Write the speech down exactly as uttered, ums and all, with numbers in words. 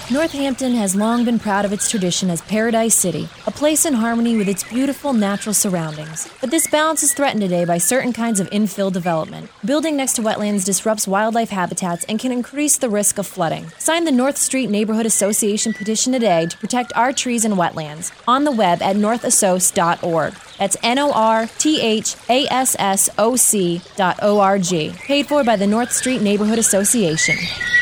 Northampton has long been proud of its tradition as Paradise City, a place in harmony with its beautiful natural surroundings. But this balance is threatened today by certain kinds of infill development. Building next to wetlands disrupts wildlife habitats and can increase the risk of flooding. Sign the North Street Neighborhood Association petition today to protect our trees and wetlands on the web at north assoc dot org. That's N O R T H A S S O C dot O R G. Paid for by the North Street Neighborhood Association.